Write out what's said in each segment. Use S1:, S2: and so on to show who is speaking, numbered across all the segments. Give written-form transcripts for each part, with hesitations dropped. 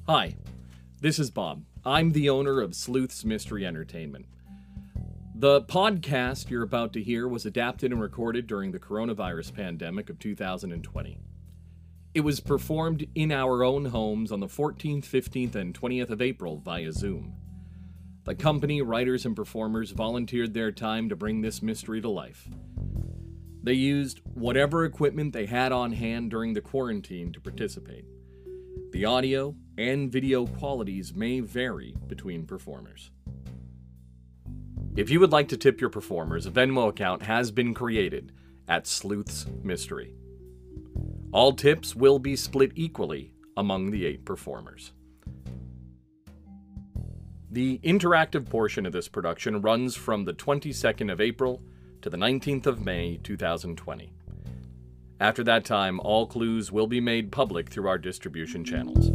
S1: Hi, this is Bob. I'm the owner of Sleuth's Mystery Entertainment. The podcast you're about to hear was adapted and recorded during the coronavirus pandemic of 2020. It was performed in our own homes on the 14th, 15th, and 20th of April via Zoom. The company, writers, and performers volunteered their time to bring this mystery to life. They used whatever equipment they had on hand during the quarantine to participate. The audio and video qualities may vary between performers. If you would like to tip your performers, a Venmo account has been created at Sleuth's Mystery. All tips will be split equally among the 8 performers. The interactive portion of this production runs from the 22nd of April to the 19th of May 2020. After that time, all clues will be made public through our distribution channels.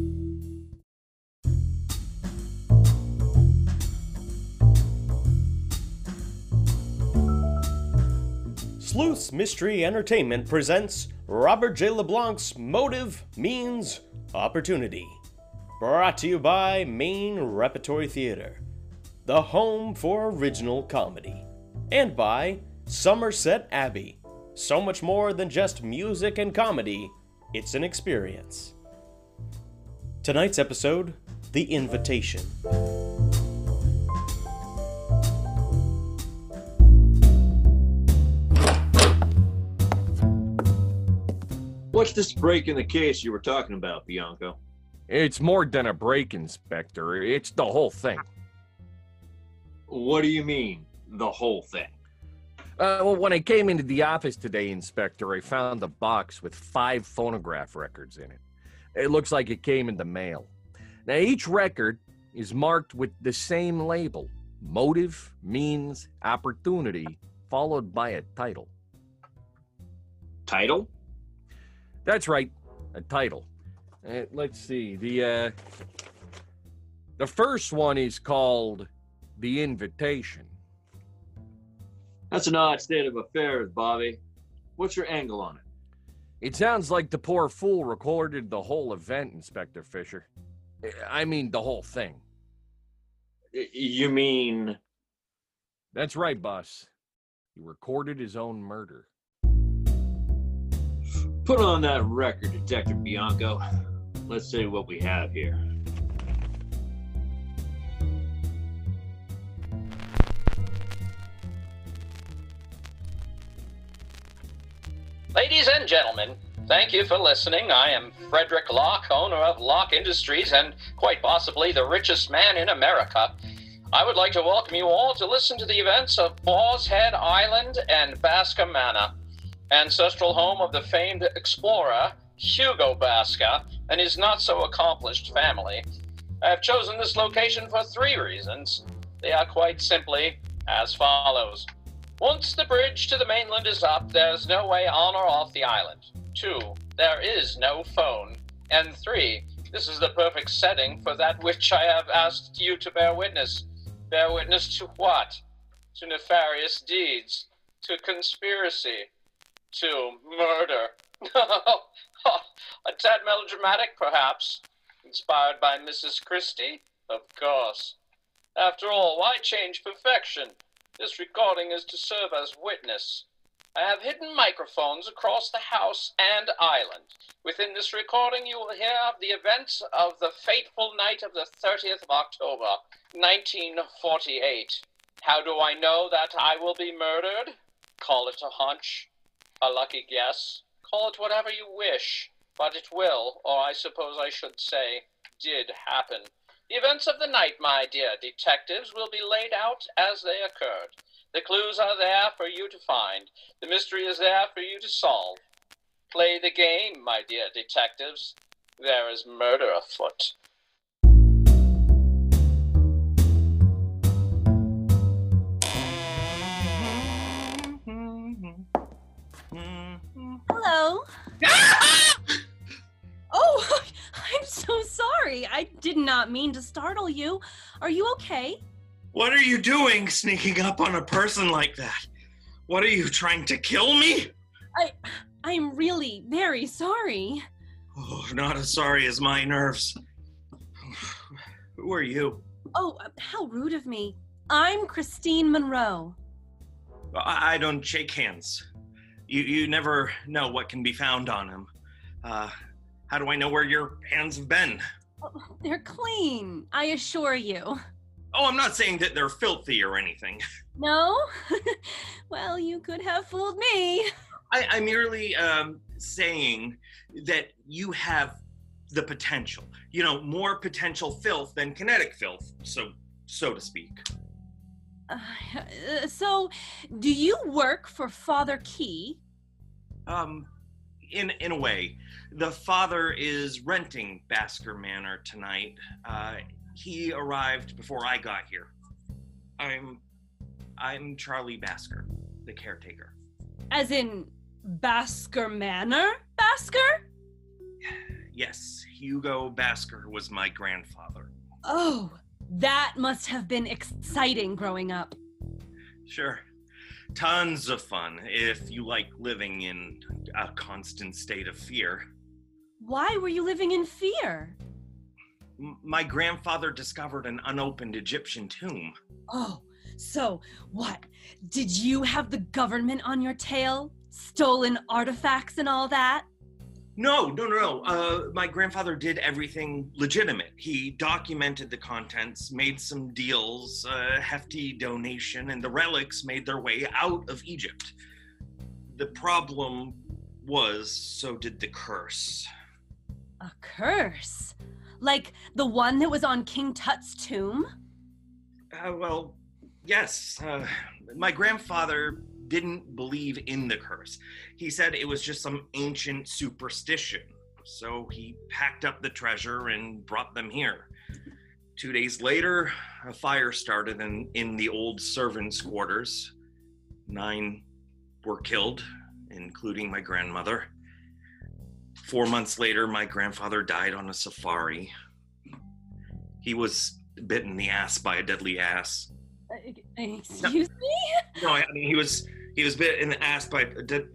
S2: Sleuth's Mystery Entertainment presents Robert J. LeBlanc's Motive Means Opportunity. Brought to you by Maine Repertory Theater, the home for original comedy. And by Somerset Abbey. So much more than just music and comedy, it's an experience. Tonight's episode, The Invitation.
S3: What's this break in the case you were talking about, Bianco?
S1: It's more than a break, Inspector. It's the whole thing.
S3: What do you mean, the whole thing?
S1: Well, when I came into the office today, Inspector, I found a box with 5 phonograph records in it. It looks like it came in the mail. Now, each record is marked with the same label: Motive Means Opportunity, followed by a title.
S3: Title?
S1: That's right, a title. Let's see. The first one is called The Invitation.
S3: That's an odd state of affairs, Bobby. What's your angle on it?
S1: It sounds like the poor fool recorded the whole event, Inspector Fisher. I mean, the whole thing.
S3: You mean...
S1: That's right, boss. He recorded his own murder.
S3: Put on that record, Detective Bianco. Let's see what we have here.
S4: Ladies and gentlemen, thank you for listening. I am Frederick Locke, owner of Locke Industries and quite possibly the richest man in America. I would like to welcome you all to listen to the events of Boar's Head Island and Basca Manor, ancestral home of the famed explorer Hugo Basca and his not-so-accomplished family. I have chosen this location for 3 reasons. They are quite simply as follows. Once the bridge to the mainland is up, there's no way on or off the island. 2, there is no phone. And 3, this is the perfect setting for that which I have asked you to bear witness. Bear witness to what? To nefarious deeds. To conspiracy. To murder. A tad melodramatic, perhaps. Inspired by Mrs. Christie? Of course. After all, why change perfection? This recording is to serve as witness. I have hidden microphones across the house and island. Within this recording, you will hear of the events of the fateful night of the 30th of October, 1948. How do I know that I will be murdered? Call it a hunch, a lucky guess. Call it whatever you wish, but it will, or I suppose I should say, did happen. The events of the night, my dear detectives, will be laid out as they occurred. The clues are there for you to find. The mystery is there for you to solve. Play the game, my dear detectives. There is murder afoot.
S5: Hello. Oh, I'm so sorry. I did not mean to startle you. Are you okay?
S6: What are you doing sneaking up on a person like that? What are you, trying to kill me?
S5: I'm really very sorry.
S6: Oh, not as sorry as my nerves. Who are you?
S5: Oh, how rude of me. I'm Christine Monroe.
S6: I don't shake hands. You never know what can be found on him. How do I know where your hands have been?
S5: Oh, they're clean, I assure you.
S6: Oh, I'm not saying that they're filthy or anything.
S5: No? Well, you could have fooled me.
S6: I'm merely saying that you have the potential. You know, more potential filth than kinetic filth, so to speak.
S5: So, do you work for Father Key?
S6: In a way. The father is renting Basker Manor tonight. He arrived before I got here. I'm Charlie Basker, the caretaker.
S5: As in Basker Manor? Basker?
S6: Yes, Hugo Basker was my grandfather.
S5: Oh, that must have been exciting growing up.
S6: Sure. Tons of fun if you like living in a constant state of fear.
S5: Why were you living in fear?
S6: My grandfather discovered an unopened Egyptian tomb.
S5: Oh, so what? Did you have the government on your tail? Stolen artifacts and all that?
S6: No. My grandfather did everything legitimate. He documented the contents, made some deals, a hefty donation, and the relics made their way out of Egypt. The problem was, so did the curse.
S5: A curse? Like the one that was on King Tut's tomb?
S6: Well, yes. My grandfather didn't believe in the curse. He said it was just some ancient superstition. So he packed up the treasure and brought them here. 2 days later, a fire started in the old servants' quarters. 9 were killed, including my grandmother. 4 months later, my grandfather died on a safari. He was bitten in the ass by a deadly ass.
S5: Excuse me?
S6: No, I mean he was bit in the ass by a dead.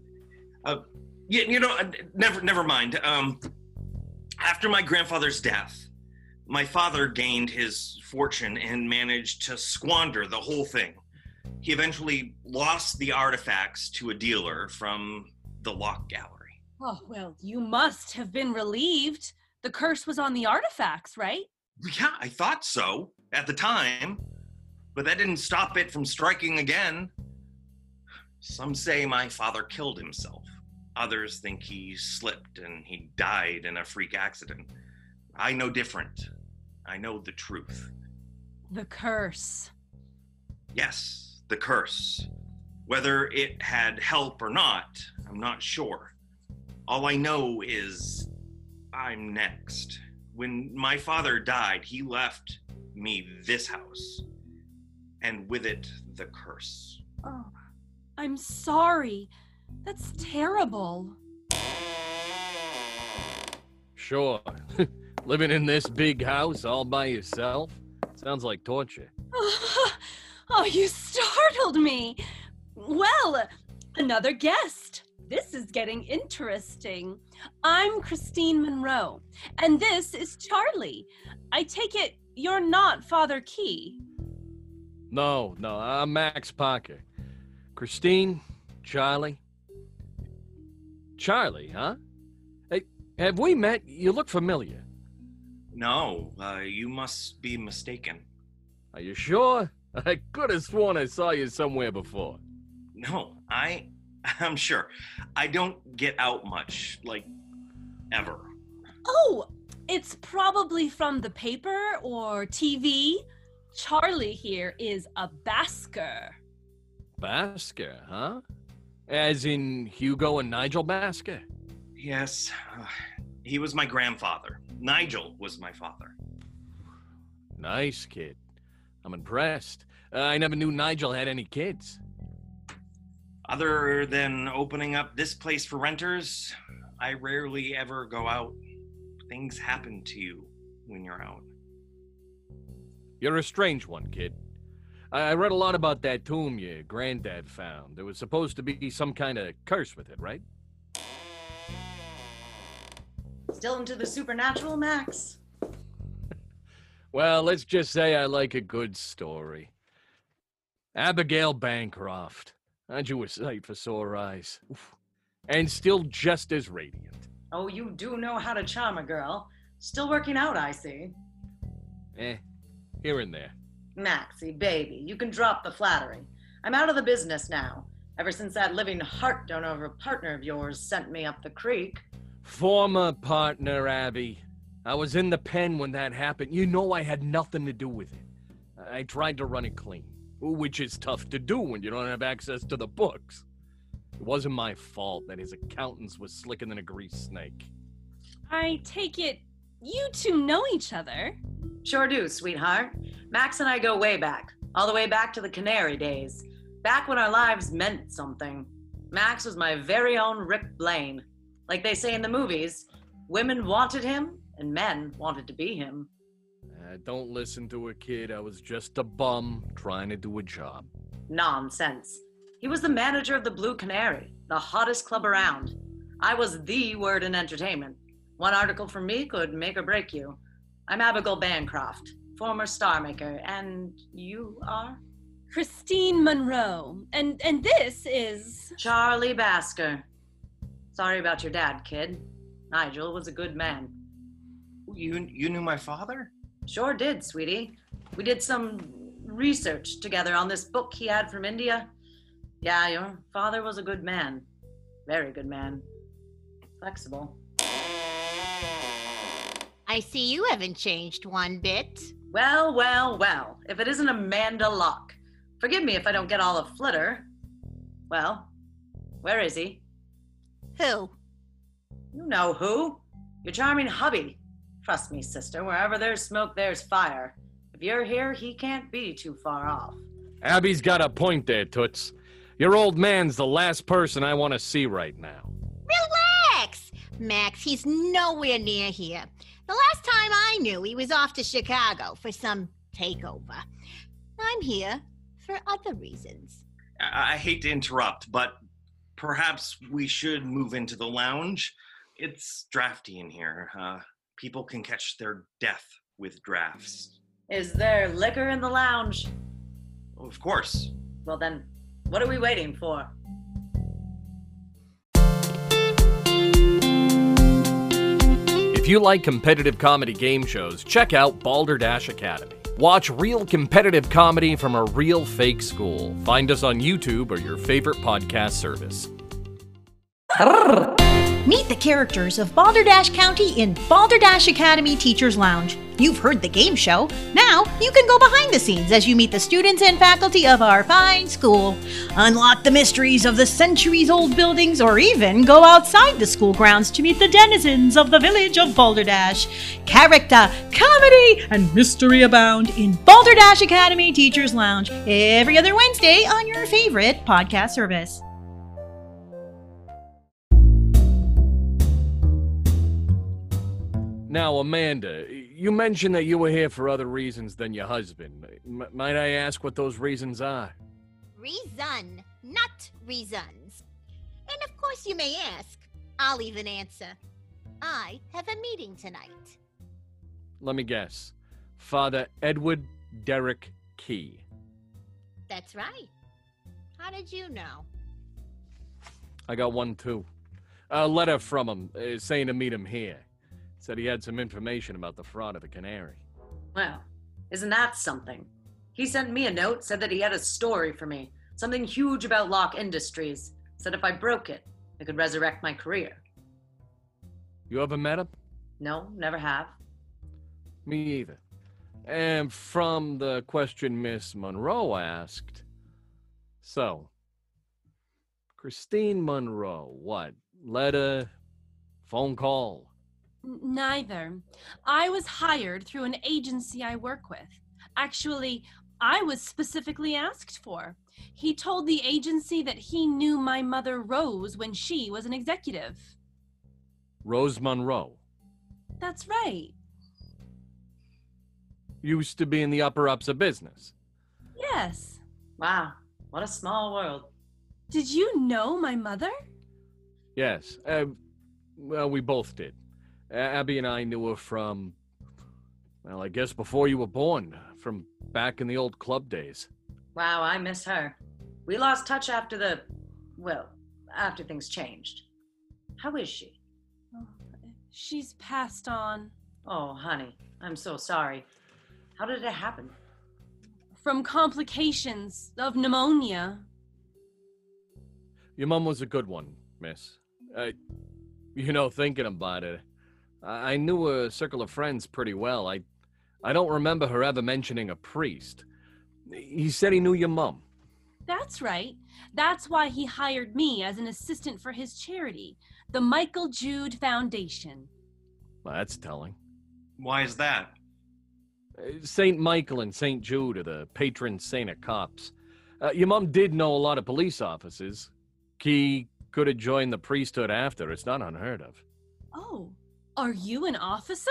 S6: Never mind. After my grandfather's death, my father gained his fortune and managed to squander the whole thing. He eventually lost the artifacts to a dealer from the Lock Gallery.
S5: Oh, well, you must have been relieved. The curse was on the artifacts, right?
S6: Yeah, I thought so at the time, but that didn't stop it from striking again. Some say my father killed himself. Others think he slipped and he died in a freak accident. I know different. I know the truth.
S5: The curse.
S6: Yes, the curse. Whether it had help or not, I'm not sure. All I know is I'm next. When my father died, he left me this house, and with it, the curse.
S5: Oh, I'm sorry. That's terrible.
S1: Sure. Living in this big house all by yourself? Sounds like torture.
S5: Oh, you startled me. Well, another guest. This is getting interesting. I'm Christine Monroe, and this is Charlie. I take it you're not Father Key.
S1: No, I'm Max Parker. Christine, Charlie. Charlie, huh? Hey, have we met? You look familiar.
S6: No, you must be mistaken.
S1: Are you sure? I could have sworn I saw you somewhere before.
S6: No, I'm sure. I don't get out much, like, ever.
S5: Oh, it's probably from the paper or TV. Charlie here is a Basker.
S1: Basker, huh? As in Hugo and Nigel Basker?
S6: Yes, he was my grandfather. Nigel was my father.
S1: Nice kid. I'm impressed. I never knew Nigel had any kids.
S6: Other than opening up this place for renters, I rarely ever go out. Things happen to you when you're out.
S1: You're a strange one, kid. I read a lot about that tomb your granddad found. There was supposed to be some kind of curse with it, right?
S7: Still into the supernatural, Max?
S1: Well, let's just say I like a good story. Abigail Bancroft. Aren't you a sight for sore eyes? Oof. And still just as radiant.
S7: Oh, you do know how to charm a girl. Still working out, I see.
S1: Here and there.
S7: Maxie, baby, you can drop the flattery. I'm out of the business now. Ever since that living heart donor partner of yours sent me up the creek.
S1: Former partner, Abby. I was in the pen when that happened. You know I had nothing to do with it. I tried to run it clean, which is tough to do when you don't have access to the books. It wasn't my fault that his accountants was slicker than a greased snake.
S5: I take it you two know each other.
S7: Sure do, sweetheart. Max and I go way back, all the way back to the Canary days. Back when our lives meant something. Max was my very own Rick Blaine. Like they say in the movies, women wanted him and men wanted to be him.
S1: Don't listen to a kid. I was just a bum trying to do a job.
S7: Nonsense. He was the manager of the Blue Canary, the hottest club around. I was the word in entertainment. One article from me could make or break you. I'm Abigail Bancroft, former star maker, and you are?
S5: Christine Monroe. And this is...
S7: Charlie Basker. Sorry about your dad, kid. Nigel was a good man.
S6: You knew my father?
S7: Sure did, sweetie. We did some research together on this book he had from India. Yeah, your father was a good man. Very good man. Flexible.
S8: I see you haven't changed one bit.
S7: Well, well, well. If it isn't Amanda Locke. Forgive me if I don't get all a flitter. Well, where is he?
S8: Who?
S7: You know who. Your charming hubby. Trust me, sister, wherever there's smoke, there's fire. If you're here, he can't be too far off.
S1: Abby's got a point there, Toots. Your old man's the last person I want to see right now.
S8: Relax! Max, he's nowhere near here. The last time I knew, he was off to Chicago for some takeover. I'm here for other reasons.
S6: I hate to interrupt, but perhaps we should move into the lounge. It's drafty in here. People can catch their death with drafts.
S7: Is there liquor in the lounge?
S6: Oh, of course.
S7: Well then, what are we waiting for?
S1: If you like competitive comedy game shows, check out Balderdash Academy. Watch real competitive comedy from a real fake school. Find us on YouTube or your favorite podcast service.
S9: Meet the characters of Balderdash County in Balderdash Academy Teachers Lounge. You've heard the game show. Now you can go behind the scenes as you meet the students and faculty of our fine school. Unlock the mysteries of the centuries-old buildings or even go outside the school grounds to meet the denizens of the village of Balderdash. Character, comedy, and mystery abound in Balderdash Academy Teachers Lounge every other Wednesday on your favorite podcast service.
S1: Now, Amanda, you mentioned that you were here for other reasons than your husband. Might I ask what those reasons are?
S8: Reason, not reasons. And of course you may ask. I'll even answer. I have a meeting tonight.
S1: Let me guess. Father Edward Derek Key.
S8: That's right. How did you know?
S1: I got one, too. A letter from him saying to meet him here. Said he had some information about the fraud of the Canary.
S7: Well, isn't that something? He sent me a note, said that he had a story for me. Something huge about Locke Industries. Said if I broke it, it could resurrect my career.
S1: You ever met him?
S7: No, never have.
S1: Me either. And from the question Miss Monroe asked, so, Christine Monroe, what? Letter? Phone call?
S5: Neither. I was hired through an agency I work with. Actually, I was specifically asked for. He told the agency that he knew my mother Rose when she was an executive.
S1: Rose Monroe.
S5: That's right.
S1: Used to be in the upper ups of business.
S5: Yes.
S7: Wow, what a small world.
S5: Did you know my mother?
S1: Yes. Well, we both did. Abby and I knew her from Well, I guess before you were born, from back in the old club days.
S7: Wow, I miss her. We lost touch after after things changed. How is she?
S5: Oh, she's passed on.
S7: Oh, honey, I'm so sorry. How did it happen?
S5: From complications of pneumonia.
S1: Your mom was a good one, miss. Thinking about it, I knew a circle of friends pretty well. I don't remember her ever mentioning a priest. He said he knew your mom.
S5: That's right. That's why he hired me as an assistant for his charity, the Michael Jude Foundation.
S1: Well, that's telling.
S6: Why is that?
S1: St. Michael and St. Jude are the patron saint of cops. Your mom did know a lot of police officers. He could have joined the priesthood after. It's not unheard of.
S5: Oh, are you an officer?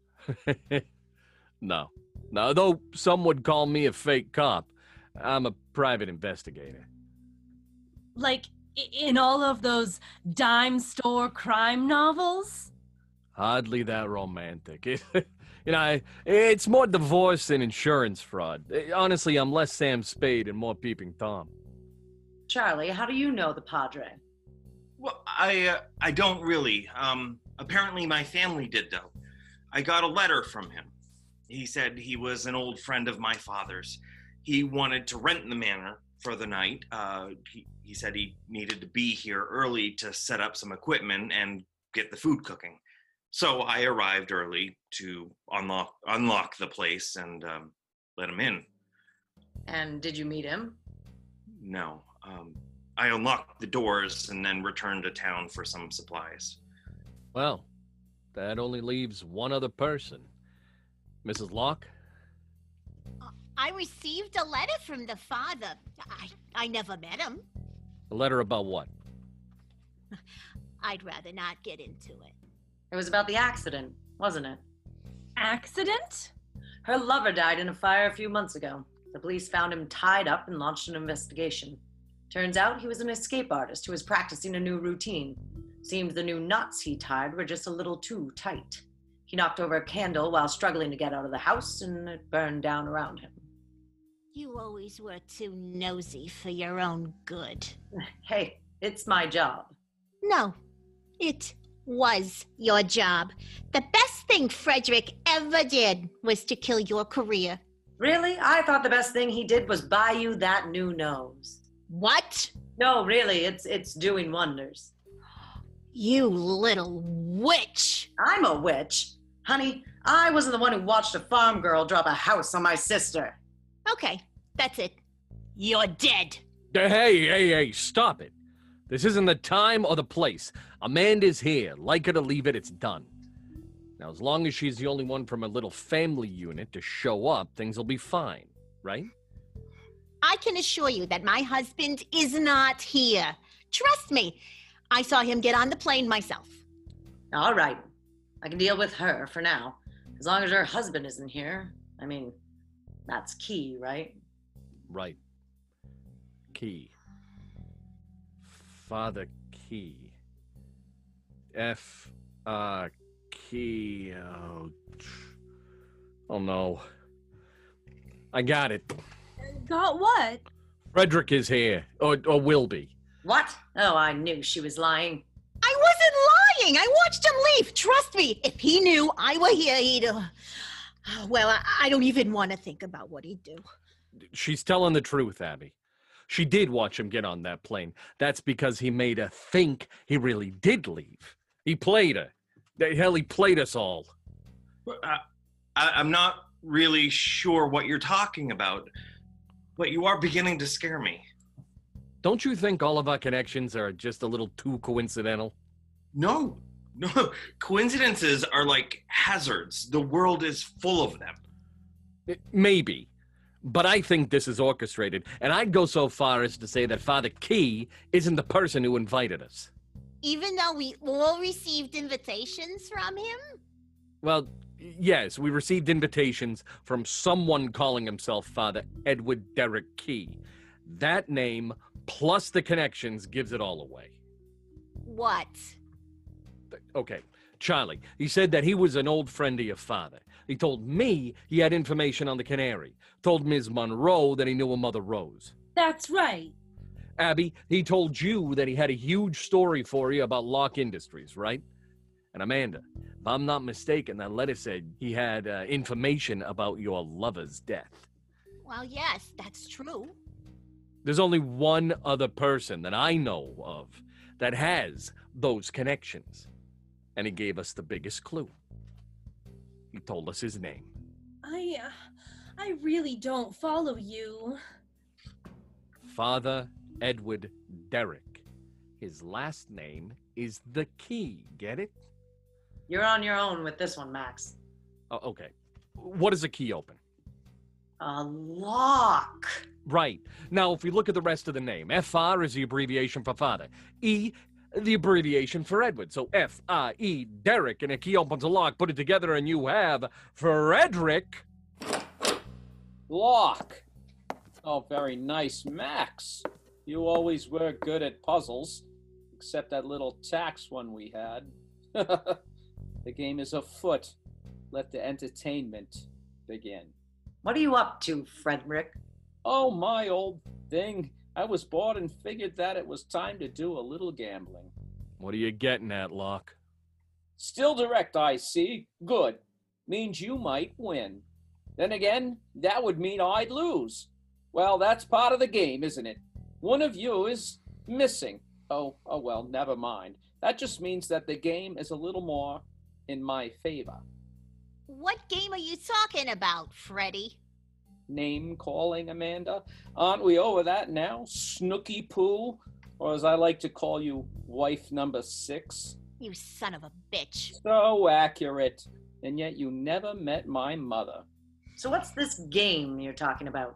S1: No, though some would call me a fake cop. I'm a private investigator.
S5: Like in all of those dime store crime novels?
S1: Hardly that romantic. It's more divorce and insurance fraud. Honestly, I'm less Sam Spade and more Peeping Tom.
S7: Charlie, how do you know the Padre?
S6: Well, I don't really. Apparently my family did, though. I got a letter from him. He said he was an old friend of my father's. He wanted to rent the manor for the night. He said he needed to be here early to set up some equipment and get the food cooking. So I arrived early to unlock the place and let him in.
S7: And did you meet him?
S6: No. I unlocked the doors and then returned to town for some supplies.
S1: Well, that only leaves one other person. Mrs. Locke?
S8: I received a letter from the father. I never met him.
S1: A letter about what?
S8: I'd rather not get into it.
S7: It was about the accident, wasn't it?
S5: Accident?
S7: Her lover died in a fire a few months ago. The police found him tied up and launched an investigation. Turns out he was an escape artist who was practicing a new routine. Seems the new knots he tied were just a little too tight. He knocked over a candle while struggling to get out of the house, and it burned down around him.
S8: You always were too nosy for your own good.
S7: Hey, it's my job.
S8: No, it was your job. The best thing Frederick ever did was to kill your career.
S7: Really? I thought the best thing he did was buy you that new nose.
S8: What?
S7: No, really, it's doing wonders.
S8: You little witch.
S7: I'm a witch. Honey, I wasn't the one who watched a farm girl drop a house on my sister.
S8: Okay, that's it. You're dead.
S1: Hey, stop it. This isn't the time or the place. Amanda's here. Like it or leave it, it's done. Now, as long as she's the only one from a little family unit to show up, things will be fine, right?
S8: I can assure you that my husband is not here. Trust me. I saw him get on the plane myself.
S7: All right. I can deal with her for now. As long as her husband isn't here. I mean, that's key, right?
S1: Right. Key. Father Key. Key. Oh no. I got it.
S5: Got what?
S1: Frederick is here. Or will be.
S7: What? Oh, I knew she was lying.
S9: I wasn't lying. I watched him leave. Trust me. If he knew I were here, he'd... Well, I don't even want to think about what he'd do.
S1: She's telling the truth, Abby. She did watch him get on that plane. That's because he made her think he really did leave. He played her. Hell, he played us all.
S6: I'm not really sure what you're talking about, but you are beginning to scare me.
S1: Don't you think all of our connections are just a little too coincidental?
S6: No. Coincidences are like hazards. The world is full of them.
S1: Maybe. But I think this is orchestrated, and I'd go so far as to say that Father Key isn't the person who invited us.
S8: Even though we all received invitations from him?
S1: Well, yes, we received invitations from someone calling himself Father Edward Derrick Key. That name, plus the connections, gives it all away.
S8: What?
S1: Okay,
S10: Charlie. He said that he was an old friend of your father. He told me he had information on the Canary. Told Ms. Monroe that he knew a Mother Rose.
S5: That's right.
S10: Abby, he told you that he had a huge story for you about Locke Industries, right? And Amanda, if I'm not mistaken, that letter said he had information about your lover's death.
S8: Well, yes, that's true.
S10: There's only one other person that I know of that has those connections. And he gave us the biggest clue. He told us his name.
S5: I really don't follow you.
S10: Father Edward Derrick. His last name is the key, get it?
S7: You're on your own with this one, Max.
S10: Oh, okay. What does a key open?
S7: A lock.
S10: Right. Now, if we look at the rest of the name, FR is the abbreviation for father. E, the abbreviation for Edward. So F-I-E, Derrick, and a key opens a lock. Put it together and you have Frederick.
S11: Lock. Oh, very nice, Max. You always were good at puzzles, except that little tax one we had. The game is afoot. Let the entertainment begin.
S7: What are you up to, Frederick?
S11: Oh, my old thing. I was bored and figured that it was time to do a little gambling.
S10: What are you getting at, Locke?
S11: Still direct, I see. Good. Means you might win. Then again, that would mean I'd lose. Well, that's part of the game, isn't it? One of you is missing. Oh, well, never mind. That just means that the game is a little more in my favor.
S8: What game are you talking about, Freddy?
S11: Name calling, Amanda? Aren't we over that now? Snooky Poo? Or as I like to call you, wife number 6?
S8: You son of a bitch.
S11: So accurate. And yet you never met my mother.
S7: So what's this game you're talking about?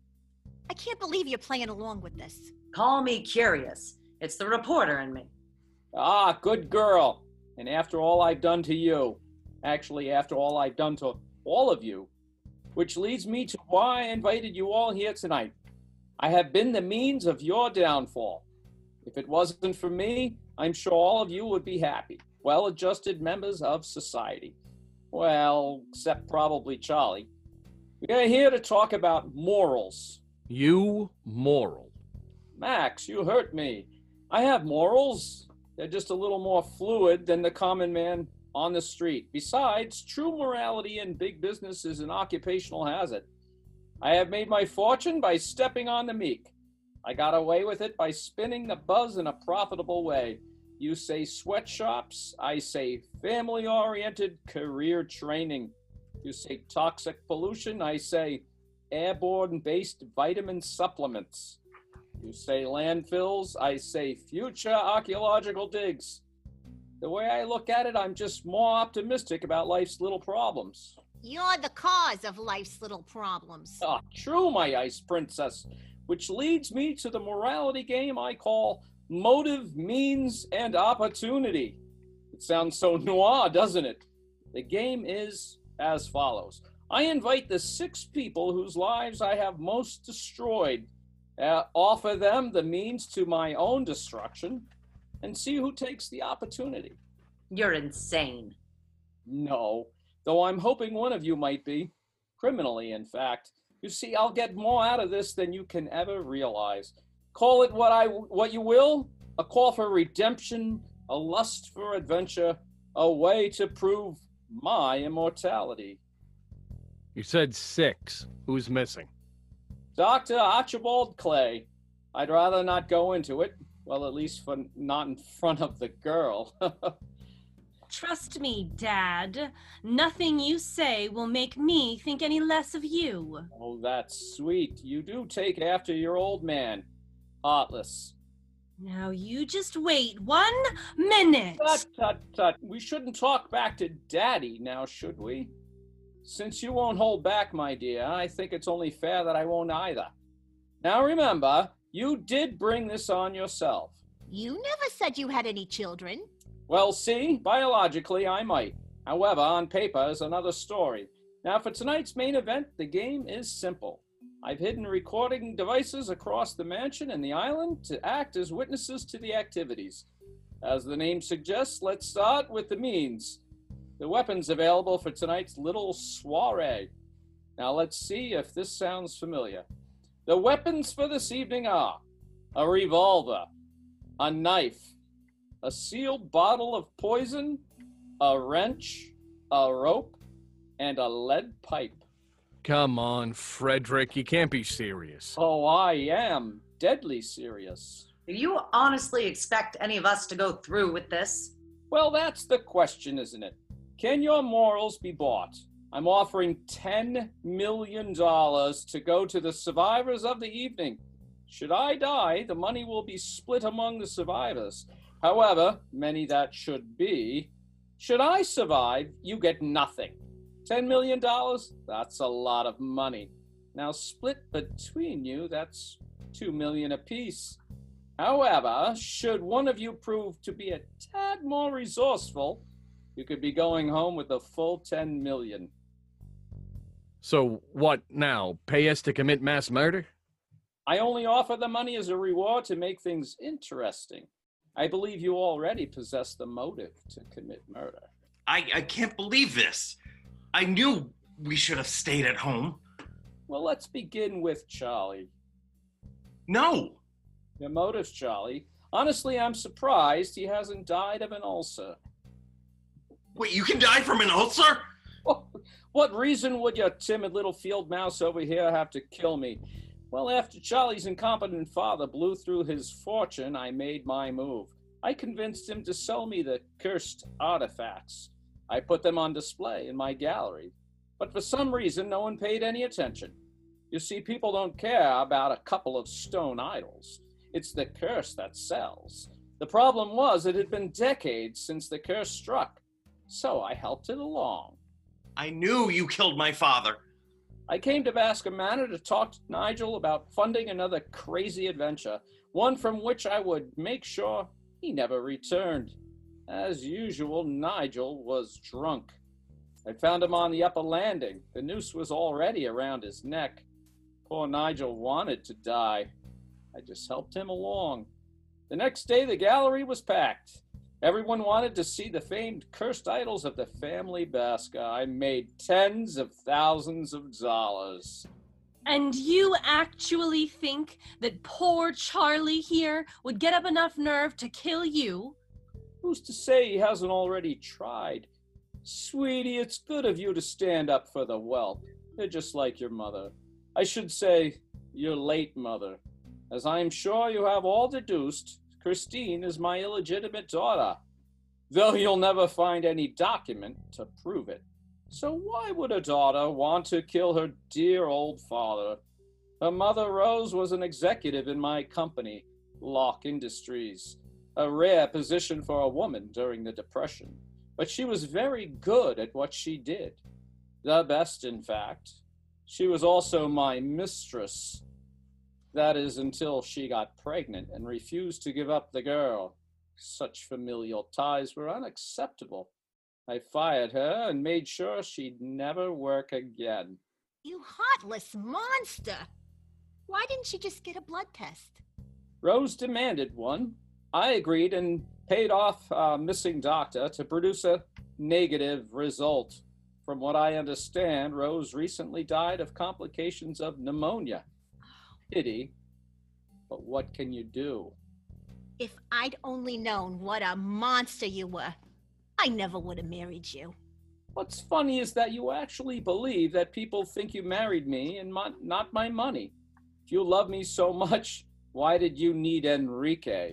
S8: I can't believe you're playing along with this.
S7: Call me curious. It's the reporter in me.
S11: Ah, good girl. And after all I've done to you, actually after all I've done to all of you, which leads me to why I invited you all here tonight. I have been the means of your downfall. If it wasn't for me, I'm sure all of you would be happy, well-adjusted members of society. Well, except probably Charlie. We are here to talk about morals.
S10: You moral.
S11: Max, you hurt me. I have morals. They're just a little more fluid than the common man on the street. Besides, true morality in big business is an occupational hazard. I have made my fortune by stepping on the meek. I got away with it by spinning the buzz in a profitable way. You say sweatshops, I say family-oriented career training. You say toxic pollution, I say airborne-based vitamin supplements. You say landfills, I say future archaeological digs. The way I look at it, I'm just more optimistic about life's little problems.
S8: You're the cause of life's little problems.
S11: Ah, true, my ice princess. Which leads me to the morality game I call Motive, Means, and Opportunity. It sounds so noir, doesn't it? The game is as follows. I invite the 6 people whose lives I have most destroyed, offer them the means to my own destruction, and see who takes the opportunity.
S7: You're insane.
S11: No, though I'm hoping one of you might be. Criminally, in fact. You see, I'll get more out of this than you can ever realize. Call it what you will, a call for redemption, a lust for adventure, a way to prove my immortality.
S10: You said 6. Who's missing?
S11: Dr. Archibald Clay. I'd rather not go into it. Well, at least for not in front of the girl.
S5: Trust me, Dad. Nothing you say will make me think any less of you.
S11: Oh, that's sweet. You do take after your old man. Heartless.
S5: Now you just wait 1 minute.
S11: Tut, tut, tut. We shouldn't talk back to Daddy now, should we? Since you won't hold back, my dear, I think it's only fair that I won't either. Now remember, you did bring this on yourself.
S8: You never said you had any children.
S11: Well, see, biologically I might. However, on paper is another story. Now for tonight's main event, the game is simple. I've hidden recording devices across the mansion and the island to act as witnesses to the activities. As the name suggests, let's start with the means. The weapons available for tonight's little soiree. Now let's see if this sounds familiar. The weapons for this evening are a revolver, a knife, a sealed bottle of poison, a wrench, a rope, and a lead pipe.
S10: Come on, Frederick, you can't be serious.
S11: Oh, I am deadly serious.
S7: Do you honestly expect any of us to go through with this?
S11: Well, that's the question, isn't it? Can your morals be bought? I'm offering $10 million to go to the survivors of the evening. Should I die, the money will be split among the survivors. However, many that should be. Should I survive, you get nothing. $10 million? That's a lot of money. Now split between you, that's $2 million apiece. However, should one of you prove to be a tad more resourceful, you could be going home with the full $10 million.
S10: So what now? Pay us to commit mass murder?
S11: I only offer the money as a reward to make things interesting. I believe you already possess the motive to commit murder.
S6: I can't believe this. I knew we should have stayed at home.
S11: Well, let's begin with Charlie.
S6: No.
S11: Your motives, Charlie. Honestly, I'm surprised he hasn't died of an ulcer.
S6: Wait, you can die from an ulcer?
S11: What reason would your timid little field mouse over here have to kill me? Well, after Charlie's incompetent father blew through his fortune, I made my move. I convinced him to sell me the cursed artifacts. I put them on display in my gallery. But for some reason, no one paid any attention. You see, people don't care about a couple of stone idols. It's the curse that sells. The problem was it had been decades since the curse struck, so I helped it along.
S6: I knew you killed my father.
S11: I came to Bascom Manor to talk to Nigel about funding another crazy adventure, one from which I would make sure he never returned. As usual, Nigel was drunk. I found him on the upper landing. The noose was already around his neck. Poor Nigel wanted to die. I just helped him along. The next day, the gallery was packed. Everyone wanted to see the famed cursed idols of the family Basca. I made tens of thousands of dollars.
S5: And you actually think that poor Charlie here would get up enough nerve to kill you?
S11: Who's to say he hasn't already tried? Sweetie, it's good of you to stand up for the whelp. They're just like your mother. I should say, your late mother. As I am sure you have all deduced, Christine is my illegitimate daughter, though you'll never find any document to prove it. So why would a daughter want to kill her dear old father? Her mother, Rose, was an executive in my company, Locke Industries, a rare position for a woman during the Depression. But she was very good at what she did. The best, in fact. She was also my mistress. That is, until she got pregnant and refused to give up the girl. Such familial ties were unacceptable. I fired her and made sure she'd never work again.
S8: You heartless monster! Why didn't you just get a blood test?
S11: Rose demanded one. I agreed and paid off a missing doctor to produce a negative result. From what I understand, Rose recently died of complications of pneumonia. Pity, but what can you do?
S8: If I'd only known what a monster you were, I never would have married you.
S11: What's funny is that you actually believe that people think you married me and not my money. If you love me so much, why did you need Enrique?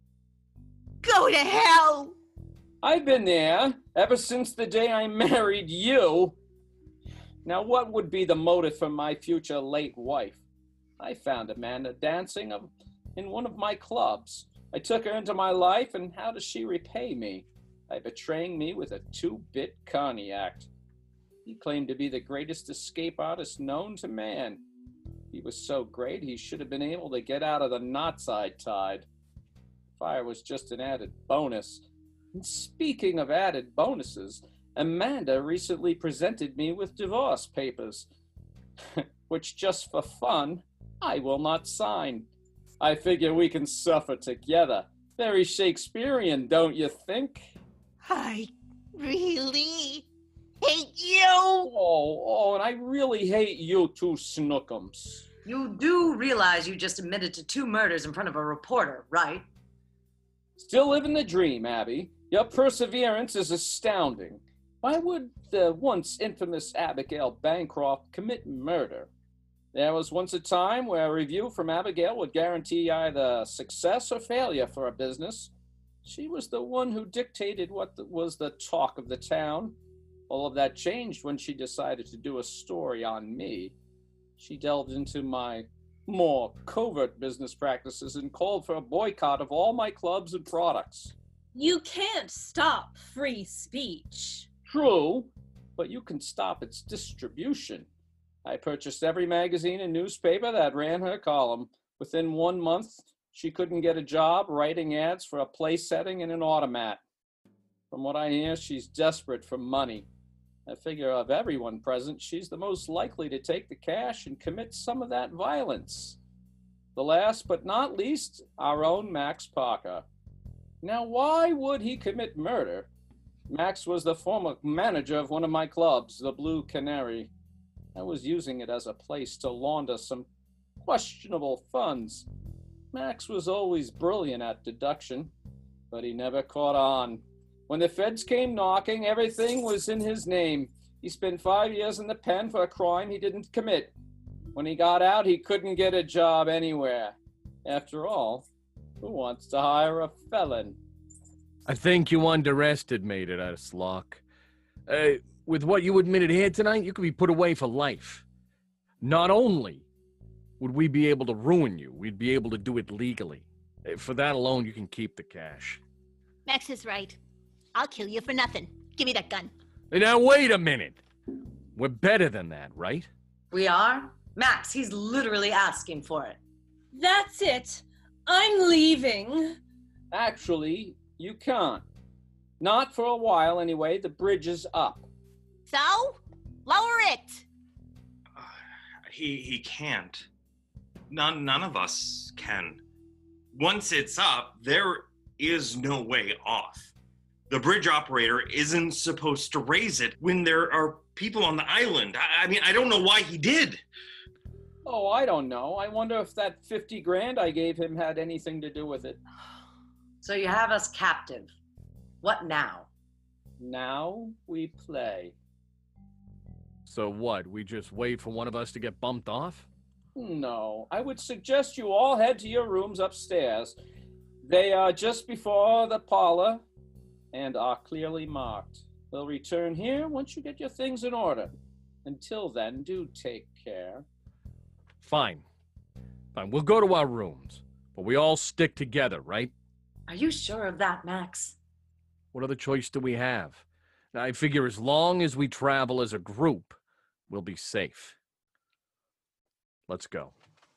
S8: Go to hell!
S11: I've been there ever since the day I married you. Now, what would be the motive for my future late wife? I found Amanda dancing in one of my clubs. I took her into my life, and how does she repay me? By betraying me with a 2-bit cognac. He claimed to be the greatest escape artist known to man. He was so great, he should have been able to get out of the knots I tied. Fire was just an added bonus. And speaking of added bonuses, Amanda recently presented me with divorce papers, which just for fun, I will not sign. I figure we can suffer together. Very Shakespearean, don't you think?
S8: I really hate you.
S11: Oh, and I really hate you too, Snookums.
S7: You do realize you just admitted to 2 murders in front of a reporter, right?
S11: Still living the dream, Abby. Your perseverance is astounding. Why would the once infamous Abigail Bancroft commit murder? There was once a time where a review from Abigail would guarantee either success or failure for a business. She was the one who dictated what was the talk of the town. All of that changed when she decided to do a story on me. She delved into my more covert business practices and called for a boycott of all my clubs and products.
S5: You can't stop free speech.
S11: True, but you can stop its distribution. I purchased every magazine and newspaper that ran her column. Within 1 month, she couldn't get a job writing ads for a play setting in an automat. From what I hear, she's desperate for money. I figure of everyone present, she's the most likely to take the cash and commit some of that violence. The last but not least, our own Max Parker. Now, why would he commit murder? Max was the former manager of one of my clubs, the Blue Canary. I was using it as a place to launder some questionable funds. Max was always brilliant at deduction, but he never caught on. When the feds came knocking, everything was in his name. He spent 5 years in the pen for a crime he didn't commit. When he got out, he couldn't get a job anywhere. After all, who wants to hire a felon?
S10: I think you underestimated us, Locke. With what you admitted here tonight, you could be put away for life. Not only would we be able to ruin you, we'd be able to do it legally. For that alone, you can keep the cash.
S8: Max is right. I'll kill you for nothing. Give me that gun.
S10: Now, wait a minute. We're better than that, right?
S7: We are? Max, he's literally asking for it.
S5: That's it. I'm leaving.
S11: Actually, you can't. Not for a while, anyway. The bridge is up.
S8: So? Lower it.
S6: He can't. None of us can. Once it's up, there is no way off. The bridge operator isn't supposed to raise it when there are people on the island. I mean, I don't know why he did.
S11: Oh, I don't know. I wonder if that 50 grand I gave him had anything to do with it.
S7: So you have us captive. What now?
S11: Now we play.
S10: So what, we just wait for one of us to get bumped off?
S11: No, I would suggest you all head to your rooms upstairs. They are just before the parlor and are clearly marked. We'll return here once you get your things in order. Until then, do take care.
S10: Fine. We'll go to our rooms. But we all stick together, right?
S7: Are you sure of that, Max?
S10: What other choice do we have? I figure as long as we travel as a group, we'll be safe. Let's go.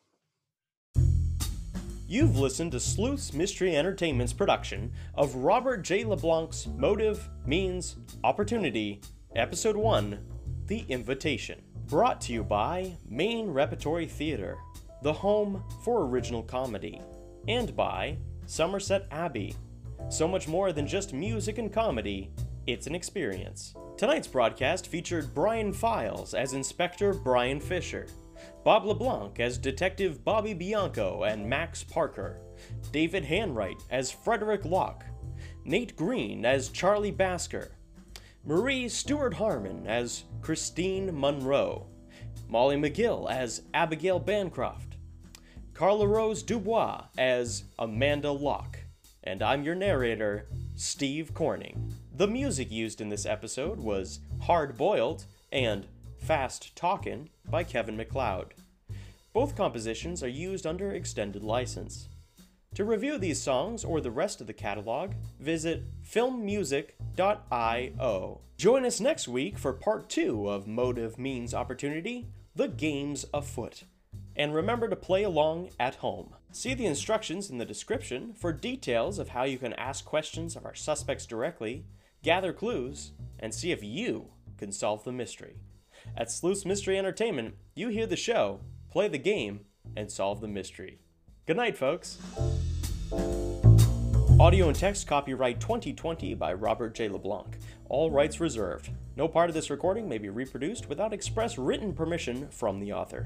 S2: You've listened to Sleuths Mystery Entertainment's production of Robert J. LeBlanc's Motive, Means, Opportunity, Episode 1, The Invitation. Brought to you by Maine Repertory Theater, the home for original comedy, and by Somerset Abbey. So much more than just music and comedy, it's an experience. Tonight's broadcast featured Brian Files as Inspector Brian Fisher, Bob LeBlanc as Detective Bobby Bianco and Max Parker, David Hanwright as Frederick Locke, Nate Green as Charlie Basker, Marie Stewart Harmon as Christine Monroe, Molly McGill as Abigail Bancroft, Carla Rose Dubois as Amanda Locke, and I'm your narrator, Steve Corning. The music used in this episode was Hard Boiled and Fast Talkin' by Kevin MacLeod. Both compositions are used under extended license. To review these songs or the rest of the catalog, visit filmmusic.io. Join us next week for part 2 of Motive Means Opportunity, The Game's Afoot. And remember to play along at home. See the instructions in the description for details of how you can ask questions of our suspects directly, gather clues, and see if you can solve the mystery. At Sleuths Mystery Entertainment, you hear the show, play the game, and solve the mystery. Good night, folks. Audio and text copyright 2020 by Robert J. LeBlanc. All rights reserved. No part of this recording may be reproduced without express written permission from the author.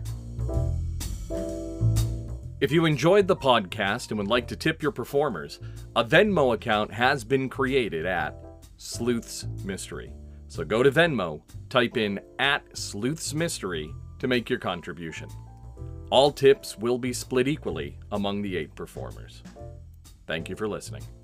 S1: If you enjoyed the podcast and would like to tip your performers, a Venmo account has been created at Sleuth's Mystery. So go to Venmo, type in @Sleuth's Mystery to make your contribution. All tips will be split equally among the 8 performers. Thank you for listening.